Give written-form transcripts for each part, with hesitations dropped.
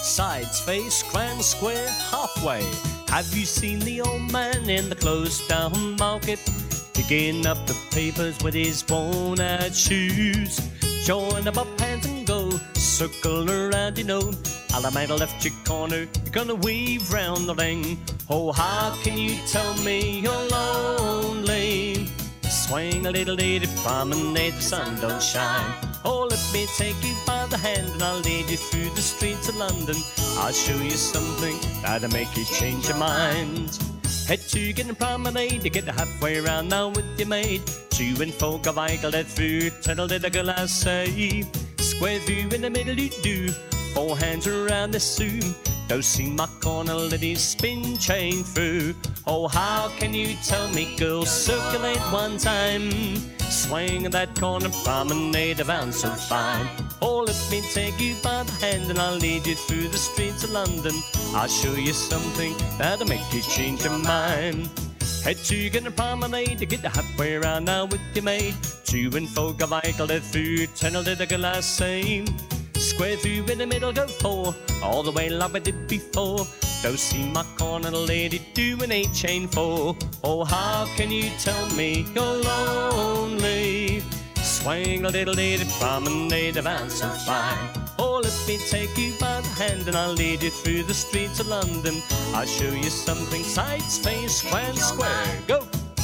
Sides, face, grand, square, halfway. Have you seen the old man in the closed-down market, picking up the papers with his worn-out shoes? Join the bob hands and go, circle around, you know. Alameda left your corner, you're gonna weave round the ring. Oh, how can you tell me you're lonely? Swing a little lady, promenade, the sun don't shine. Oh, let me take you by the hand and I'll lead you through the streets of London. I'll show you something that'll make you change your mind. Head to get a promenade, to get halfway around now with your maid. To and fro, go that through, tunnel to the girl I say. Square through in the middle you do, 4 hands around the zoom. Don't see my corner ladies spin chain through. Oh, how can you tell me, girl, circulate one time. Swing that corner, promenade around so fine. Oh, let me take you by the hand and I'll lead you through the streets of London. I'll show you something that'll make you change your mind. Head to get a promenade, to get halfway around now with your maid. To and fro, go through, tunnel to the glass same. Square through in the middle, go 4, all the way like I did before. Don't see my corner lady doing a chain 4. Oh, how can you tell me you're lonely? Swing a little lady, promenade around so fine. Oh, let me take you by the hand and I'll lead you through the streets of London. I'll show you something, sides, face, grand, square, go!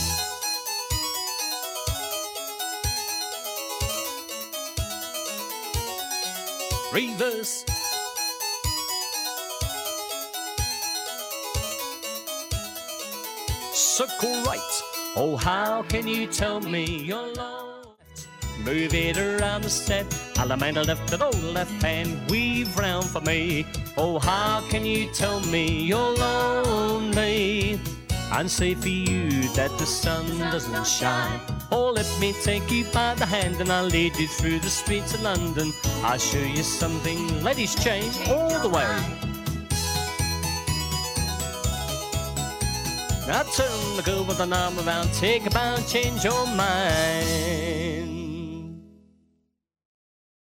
Reverse. Circle right. Oh, how can you tell me you're lost? Move it around the step. Alameda left and old left hand. Weave round for me. Oh, how can you tell me you're lonely? And say for you that the sun doesn't shine. Oh, let me take you by the hand and I'll lead you through the streets of London. I'll show you something, ladies change all the way. Now turn the girl with an arm around, take a bound, change your mind.